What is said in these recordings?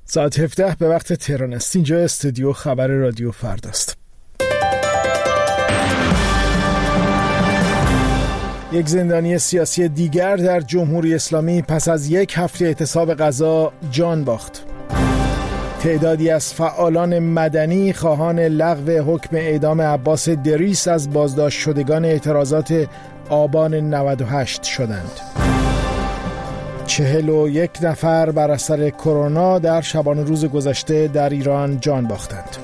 ساعت 17 به وقت تهران است. اینجا استودیو خبر رادیو فرداست. یک زندانی سیاسی دیگر در جمهوری اسلامی پس از یک هفته اعتصاب غذا جان باخت. تعدادی از فعالان مدنی خواهان لغو حکم اعدام عباس دریس از بازداشت شدگان اعتراضات آبان 98 شدند. 41 نفر بر اثر کرونا در شبانه روز گذشته در ایران جان باختند.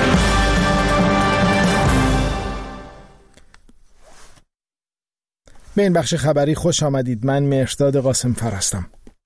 به این بخش خبری خوش آمدید. من مهرداد قاسمفر هستم.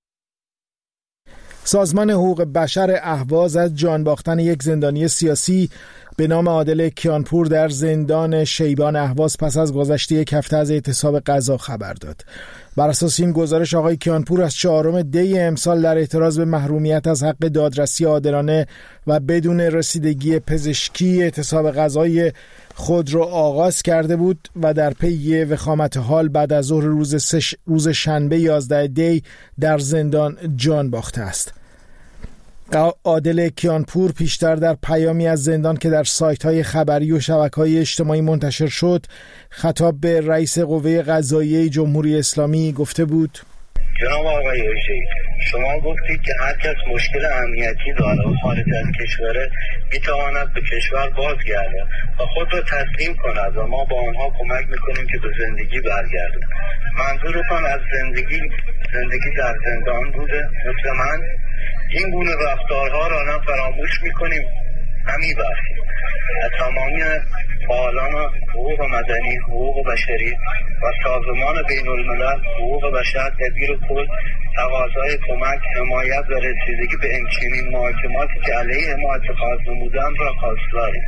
سازمان حقوق بشر اهواز از جان باختن یک زندانی سیاسی به نام عادل کیانپور در زندان شیبان اهواز پس از گذشت یک هفته از اعتصاب غذا خبر داد. بر اساس این گزارش آقای کیانپور از 4 دی امسال در اعتراض به محرومیت از حق دادرسی عادلانه و بدون رسیدگی پزشکی اعتصاب غذایی خود را آغاز کرده بود و در پی وخامت حال بعد از ظهر روز شنبه 11 دی در زندان جان باخته است. عادل کیانپور پیشتر در پیامی از زندان که در سایت‌های خبری و شبکه‌های اجتماعی منتشر شد خطاب به رئیس قوه قضاییه جمهوری اسلامی گفته بود: جناب آقای شیخ، شما گفتید که هر کس مشکل امنیتی داره و خارج از کشوره میتواند به کشور بازگرده و خود را تسلیم کند و ما با آنها کمک میکنیم که به زندگی برگردند. منظورتان از زندگی در زندان بوده؟ مثل من این گونه رفتارها را نه فراموش میکنیم همی برخیم. از تمامی فعالان حقوق مدنی، حقوق بشری و سازمان بین الملل حقوق بشر تدبیر کل تقاضای کمک، حمایت و رسیدگی به همچنین محاکماتی که علیه ما اتخاذ نمودند را خواستاریم.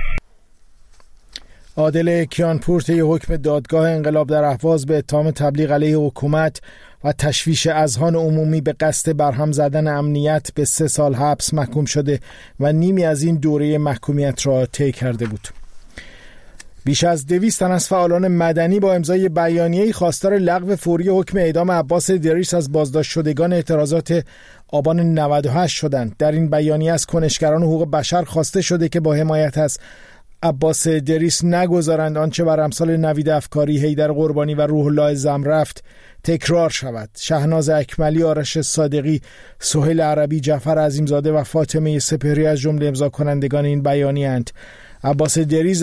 عادل کیانپور طی حکم دادگاه انقلاب در اهواز به اتهام تبلیغ علیه حکومت و تشویش اذهان عمومی به قصد برهم زدن امنیت به 3 سال حبس محکوم شده و نیمی از این دوره محکومیت را طی کرده بود. بیش از 200 تن از فعالان مدنی با امضای بیانیه‌ای خواستار لغو فوری حکم اعدام عباس دریس از بازداشت شدگان اعتراضات آبان 98 شدند. در این بیانیه از کنشگران حقوق بشر خواسته شده که با حمایت از عباس دریس نگذارند آنچه بر امثال نوید افکاری، حیدر قربانی و روح الله زمرفت تکرار شود. شهناز اکملی، آرش صادقی، سهیل عربی، جعفر عظیمزاده و فاطمه سپهری از جمله امضا کنندگان این بیانیه اند. عباس دریس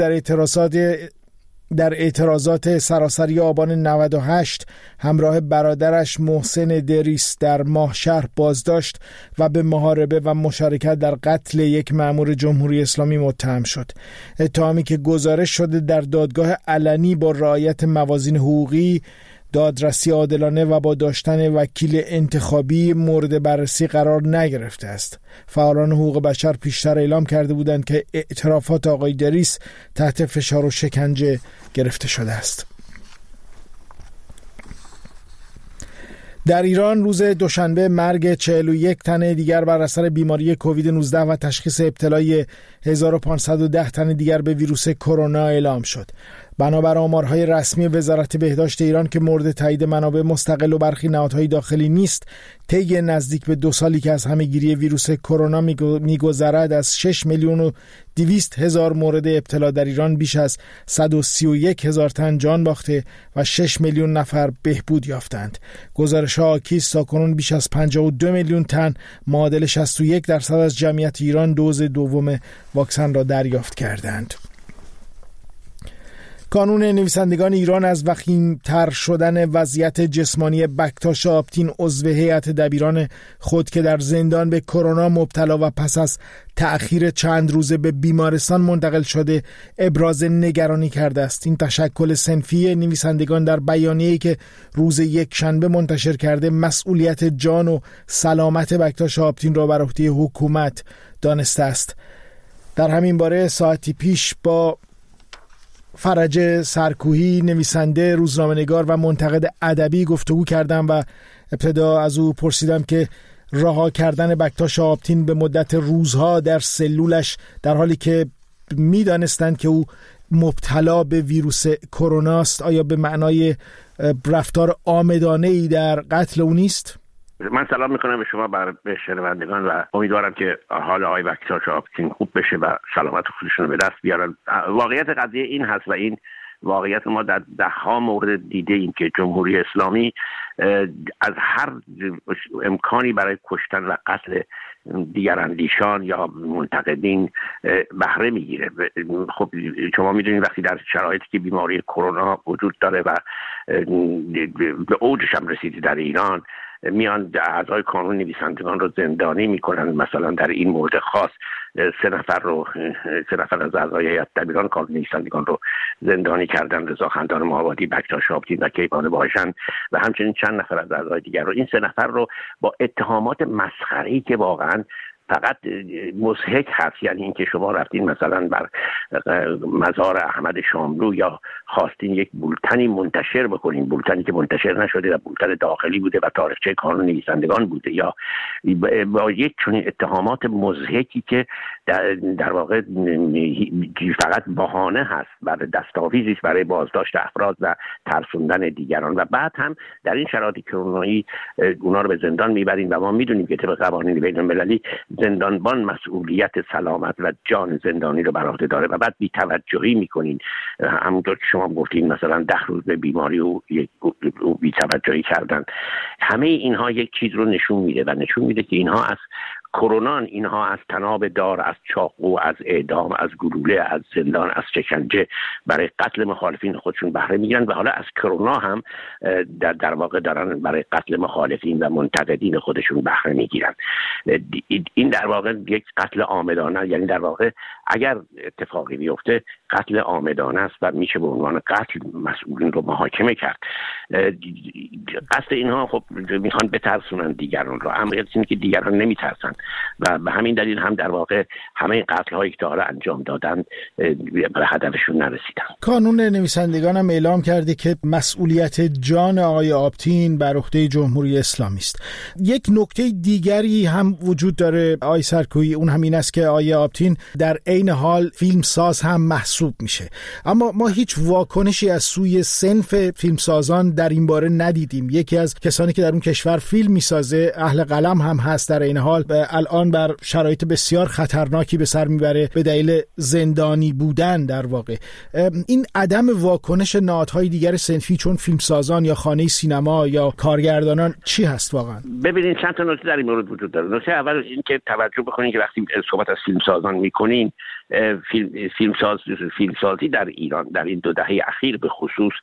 در اعتراضات سراسری آبان 98 همراه برادرش محسن دریس در ماهشهر بازداشت و به محاربه و مشارکت در قتل یک مأمور جمهوری اسلامی متهم شد. اتهامی که گزارش شده در دادگاه علنی با رعایت موازین حقوقی، دادرسی عادلانه و با داشتن وکیل انتخابی مورد بررسی قرار نگرفته است. فعالان حقوق بشر پیشتر اعلام کرده بودند که اعترافات آقای دریس تحت فشار و شکنجه گرفته شده است. در ایران روز دوشنبه مرگ 41 تن دیگر بر اثر بیماری کووید 19 و تشخیص ابتلای 1510 تن دیگر به ویروس کرونا اعلام شد. بنابر آمارهای رسمی وزارت بهداشت ایران که مورد تایید منابع مستقل و برخی نهادهای داخلی نیست، طی نزدیک به 2 سالی که از همه‌گیری ویروس کرونا می‌گذرد از 6,200,000 مورد ابتلا در ایران بیش از 131,000 تن جان باخته و 6 میلیون نفر بهبود یافتند. گزارش‌ها حاکی است تاکنون بیش از 52 میلیون تن معادل 61% از جمعیت ایران دوز دوم واکسن را دریافت کردند. کانون نویسندگان ایران از وخیم‌تر شدن وضعیت جسمانی بکتاش آپتین عضو هیئت دبیران خود که در زندان به کرونا مبتلا و پس از تأخیر چند روزه به بیمارستان منتقل شده ابراز نگرانی کرده است. این تشکل صنفی نویسندگان در بیانیه‌ای که روز یکشنبه منتشر کرده مسئولیت جان و سلامت بکتاش آپتین را بر عهده حکومت دانسته است. در همین باره ساعتی پیش با فرج سرکوهی، نویسنده، روزنامه‌نگار و منتقد ادبی گفتگو کردم و ابتدا از او پرسیدم که رها کردن بکتاش آپتین به مدت روزها در سلولش در حالی که می‌دانستند که او مبتلا به ویروس کرونا است آیا به معنای رفتار عامدانه‌ای در قتل او نیست؟ من سلام میکنم به شما، به شنوندگان، و امیدوارم که حال آقای بکتاش آپتین خوب بشه و سلامت خودشون رو به دست بیارن. واقعیت قضیه این هست و این واقعیت ما در ده‌ها مورد دیده ایم که جمهوری اسلامی از هر امکانی برای کشتن و قتل دیگراندیشان یا منتقدین بهره میگیره. خب شما میدونید وقتی در شرایطی که بیماری کرونا وجود داره و به اوجش هم رسیده در ایران، میان اعضای کانون نویسندگان رو زندانی میکنن. مثلا در این مورد خاص 3 نفر از اعضای هیئت دبیران کانون نویسندگان رو زندانی کردن: رضا خندان مآبادی، بکتاش آپتین و کیوان باشن، و همچنین چند نفر از اعضای دیگر رو. این 3 نفر رو با اتهامات مسخره‌ای که واقعا فقط مضحک هست، یعنی اینکه شما رفتین مثلا بر مزار احمد شاملو یا خواستین یک بولتنی منتشر بکنین، بولتنی که منتشر نشده و بولتن داخلی بوده و تاریخچه کانون نویسندگان بوده، یا با یک چنین اتهامات مضحکی که در واقع فقط بهانه هست برای دستاویزی برای بازداشت افراد و ترسوندن دیگران، و بعد هم در این شرایط کرونایی اونا رو به زندان میبرین و ما میدونیم که طبق قوانین بین‌المللی زندانبان مسئولیت سلامت و جان زندانی رو بر عهده داره و بعد بی‌توجهی میکنین. همونطور که شما گفتین مثلا 10 روز به بیماری او بی‌توجهی کردن. همه اینها یک چیز رو نشون میده و نشون میده که اینها از کرونا، اینها از تناب دار، از چاقو، از اعدام، از گلوله، از زندان، از شکنجه برای قتل مخالفین خودشون بهره میگیرن و حالا از کرونا هم در واقع دارن برای قتل مخالفین و منتقدین خودشون بهره میگیرن. این در واقع یک قتل عامدانه، یعنی در واقع اگر اتفاقی بیفته قتل عامدانه است و میشه به عنوان قتل مسئولین رو محاکمه کرد. قصد اینها خب میخوان بترسونن دیگران رو، اما اینه که دیگران نمیترسن و به همین دلیل هم در واقع همه قتل هایی که تا حالا انجام دادن به هدفشون نرسیدن. کانون نویسندگان هم اعلام کرده که مسئولیت جان آقای آپتین بر عهده جمهوری اسلامی است. یک نکته دیگری هم وجود داره آقای سرکویی، اون هم این است که آقای آپتین در عین حال فیلمساز هم محسوب میشه، اما ما هیچ واکنشی از سوی صنف فیلمسازان در این باره ندیدیم. یکی از کسانی که در اون کشور فیلم میسازه اهل قلم هم هست، در این حال الان بر شرایط بسیار خطرناکی به سر میبره به دلیل زندانی بودن. در واقع این عدم واکنش نهادهای دیگر صنفی چون فیلمسازان یا خانه سینما یا کارگردانان چی هست واقعا؟ ببینید چند تا نکته در این مورد وجود داره. نکته اول این که توجه بکنید که وقتی صحبت از فیلمسازان میکنین، فیلمسازی در ایران در این 2 دهه اخیر به خصوص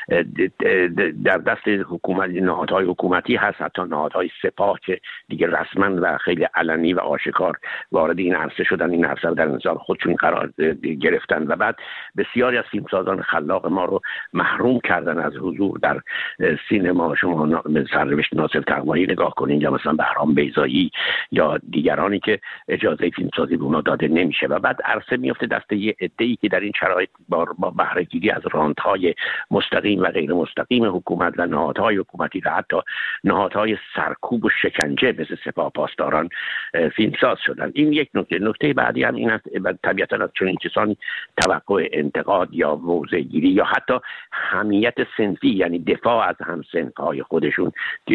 در دست حکومت، نهادهای حکومتی هست، حتی نهادهای سپاه که دیگه رسما و خیلی علنی و آشکار وارد این عرصه شدن، این عرصه در انتظار خودشون قرار گرفتن و بعد بسیاری از فیلمسازان خلاق ما رو محروم کردن از حضور در سینما. شما به سرنوشت ناصر تقوایی نگاه کنین یا مثلا بهرام بیضایی یا دیگرانی که اجازه فیلمسازی به اونا داده نمیشه و بعد عرصه میفته دست یه عده‌ای که در این شرایط با بهره‌گیری از رانت‌های مستقیم و غیر مستقیم حکومت و نهادهای حکومتی و حتی نهادهای سرکوب و شکنجه مثل سپاه پاسداران فیلمساز شدن. این یک نکته. نکته بعدی هم این است طبیعتاً از چنین کسانی توقع انتقاد یا موضع‌گیری یا حتی حمیت صنفی، یعنی دفاع از هم‌صنف‌های خودشون،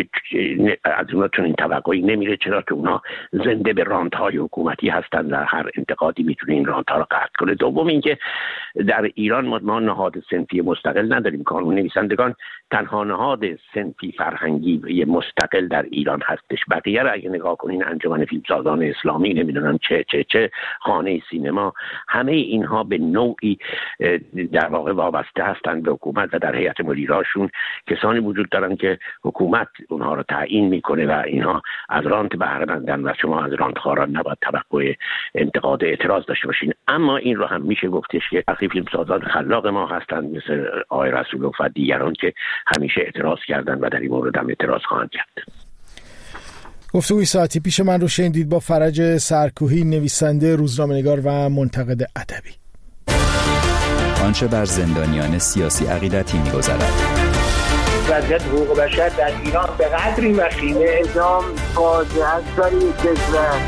از اونها چنین توقعی نمیره، چرا که اونا زنده به رانت‌های حکومتی هستند و هر انتقادی میتونه این رانت‌ها رو قطع کنه. دوم اینکه در ایران ما نهاد صنفی مستقل نداریم. کانون نویسندگان تنها نهاد صنفی فرهنگی مستقل در ایران هستش. بقیه رو اگه نگاه کنین، انجمن فیلمسازان اسلامی، نمیدونم چه خانه سینما، همه اینها به نوعی در واقع وابسته هستند به حکومت و در هیئت مدیراشون کسانی وجود دارن که حکومت اونها رو تعیین میکنه و اینها از رانت بهره مندن و شما از رانت خواران نباید توقع انتقاد اعتراض داشته باشین. اما این رو هم میشه گفتش که وقتی فیلمسازان خلاق ما هستند مثل آقای رسولوف و دیگران که همیشه اعتراض کردن و در این مورد هم اعتراض خواهند کرد. گفتگوی ساعتی پیش من رو شنیدید با فرج سرکوهی، نویسنده، روزنامه‌نگار و منتقد ادبی. آنچه بر زندانیان سیاسی عقیدتی می‌گذرد. وضعیت حقوق بشر در ایران به قدری وخیمه، اعدام فاجعه است برای کشور.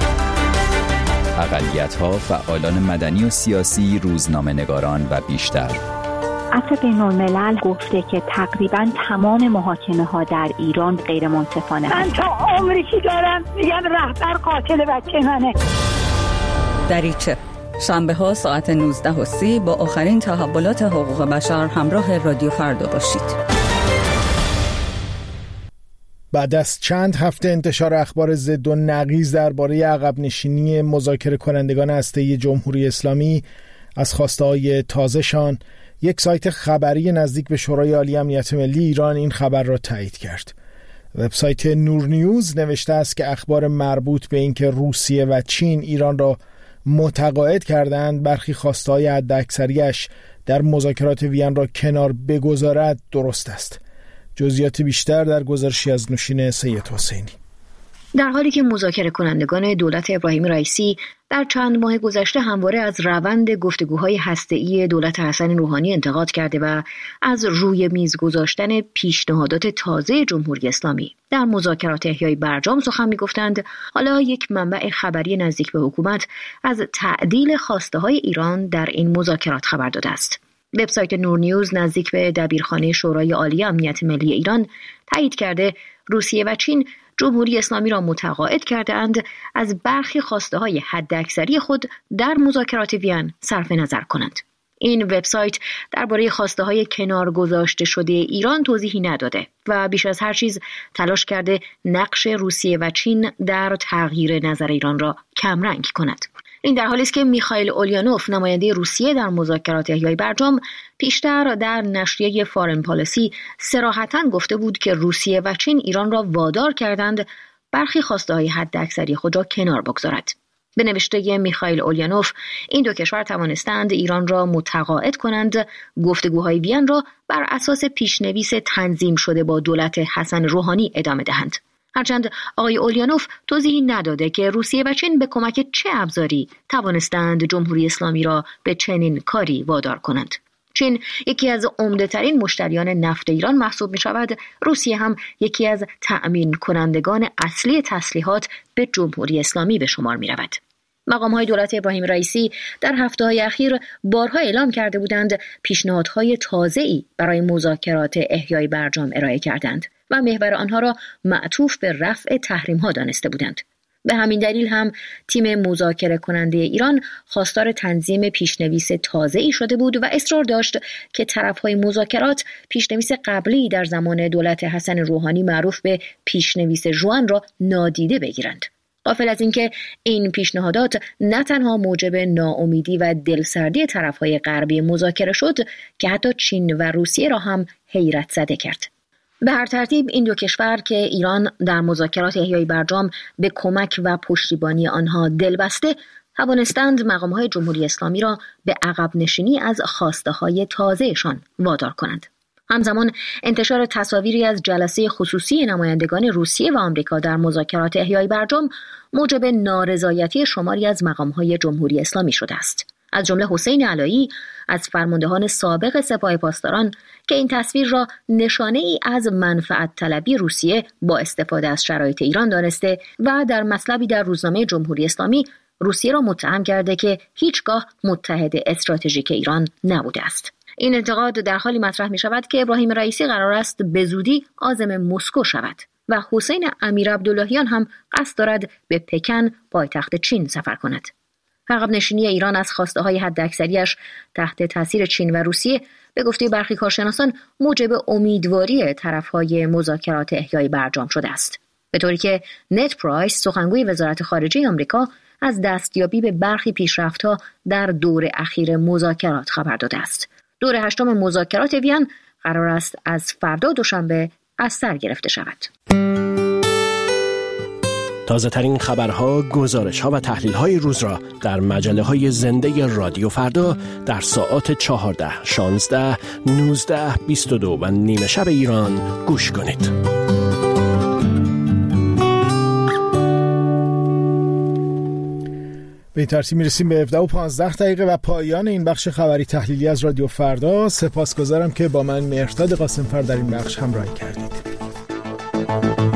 اقلیت‌ها، فعالان مدنی و سیاسی، روزنامه‌نگاران و بیشتر. عفو بین‌الملل گفته که تقریباً تمام محاکمه ها در ایران غیر منصفانه هست. من تا عمری که دارم میگم رهبر قاتل بچه منه. دریچه شنبه ها ساعت 19:30 با آخرین تحولات حقوق بشر همراه رادیو فردا باشید. بعد از چند هفته انتشار اخبار ضد و نقیض درباره عقب نشینی مذاکره کنندگان هسته‌ای جمهوری اسلامی از خواسته‌های تازه‌شان، یک سایت خبری نزدیک به شورای عالی امنیت ملی ایران این خبر را تایید کرد. وبسایت نور نیوز نوشته است که اخبار مربوط به اینکه روسیه و چین ایران را متقاعد کردند برخی خواسته‌های حداکثری‌اش در مذاکرات وین را کنار بگذارد درست است. جزئیات بیشتر در گزارشی از نوشین سید حسینی. در حالی که مذاکره کنندگان دولت ابراهیم رئیسی در چند ماه گذشته همواره از روند گفتگوهای هسته‌ای دولت حسن روحانی انتقاد کرده و از روی میز گذاشتن پیشنهادات تازه جمهوری اسلامی در مذاکرات احیای برجام سخن می‌گفتند، حالا یک منبع خبری نزدیک به حکومت از تعدیل خواسته‌های ایران در این مذاکرات خبر داده است. وبسایت نور نیوز نزدیک به دبیرخانه شورای عالی امنیت ملی ایران تایید کرده روسیه و چین جمهوری اسلامی را متقاعد کرده‌اند از برخی خواسته‌های حداکثری خود در مذاکرات وین صرف نظر کنند. این وبسایت درباره خواسته‌های کنار گذاشته شده ایران توضیحی نداده و بیش از هر چیز تلاش کرده نقش روسیه و چین در تغییر نظر ایران را کمرنگ کند. این در حالی است که میخائیل اولیانوف نماینده روسیه در مذاکرات احیای برجام پیشتر در نشریه فارن پالیسی صراحتاً گفته بود که روسیه و چین ایران را وادار کردند برخی خواسته‌های حداکثری خود را کنار بگذارد. به نوشته میخائیل اولیانوف این دو کشور توانستند ایران را متقاعد کنند گفتگوهای وین را بر اساس پیشنویس تنظیم شده با دولت حسن روحانی ادامه دهند. هرچند آقای اولیانوف توضیحی نداده که روسیه و چین به کمک چه ابزاری توانستند جمهوری اسلامی را به چنین کاری وادار کنند. چین یکی از عمده‌ترین مشتریان نفت ایران محسوب می شود. روسیه هم یکی از تأمین کنندگان اصلی تسلیحات به جمهوری اسلامی به شمار می رود. مقام‌های دولت ابراهیم رئیسی در هفته‌های اخیر بارها اعلام کرده بودند پیشنهادهای تازه‌ای برای مذاکرات احیای برجام ارائه کردند و محور آنها را معطوف به رفع تحریم‌ها دانسته بودند. به همین دلیل هم تیم مذاکره کننده ایران خواستار تنظیم پیشنویس تازه‌ای شده بود و اصرار داشت که طرف‌های مذاکرات پیشنویس قبلی در زمان دولت حسن روحانی معروف به پیشنویس ژوئن را نادیده بگیرند. غافل از اینکه این پیشنهادات نه تنها موجب ناامیدی و دلسردی طرف‌های غربی مذاکره شد که حتی چین و روسیه را هم حیرت زده کرد. به هر ترتیب این دو کشور که ایران در مذاکرات احیای برجام به کمک و پشتیبانی آنها دل بسته، توانستند مقام‌های جمهوری اسلامی را به عقب نشینی از خواسته‌های تازه‌شان وادار کنند. همزمان انتشار تصاویری از جلسه خصوصی نمایندگان روسیه و آمریکا در مذاکرات احیای برجام موجب نارضایتی شماری از مقام‌های جمهوری اسلامی شده است. از جمله حسین علایی از فرماندهان سابق سپاه پاسداران که این تصویر را نشانه‌ای از منفعت طلبی روسیه با استفاده از شرایط ایران دانسته و در مطلبی در روزنامه جمهوری اسلامی روسیه را متهم کرده که هیچگاه متحد استراتژیک ایران نبوده است. این انتقاد در حالی مطرح می شود که ابراهیم رئیسی قرار است به زودی عازم مسکو شود و حسین امیر عبداللهیان هم قصد دارد به پکن پایتخت چین سفر کند. عقب نشینی ایران از خواسته‌های حداکثری‌اش تحت تاثیر چین و روسیه به گفته برخی کارشناسان موجب امیدواری طرف‌های مذاکرات احیای برجام شده است. به طوری که نت پرایس سخنگوی وزارت خارجه آمریکا از دستیابی به برخی پیشرفت‌ها در دور اخیر مذاکرات خبر داده است. دور هشتم مذاکرات وین قرار است از فردا دوشنبه از سر گرفته شود. تازه ترین خبرها، گزارش‌ها و تحلیل‌های روز را در مجله‌های زنده رادیو فردا در ساعات 14، 16، 19، 22 و نیمه شب ایران گوش کنید. به این ترتیب میرسیم به 17:15 و پایان این بخش خبری تحلیلی از رادیو فردا. سپاسگزارم که با من مهرداد قاسم‌فر در این بخش همراهی کردید.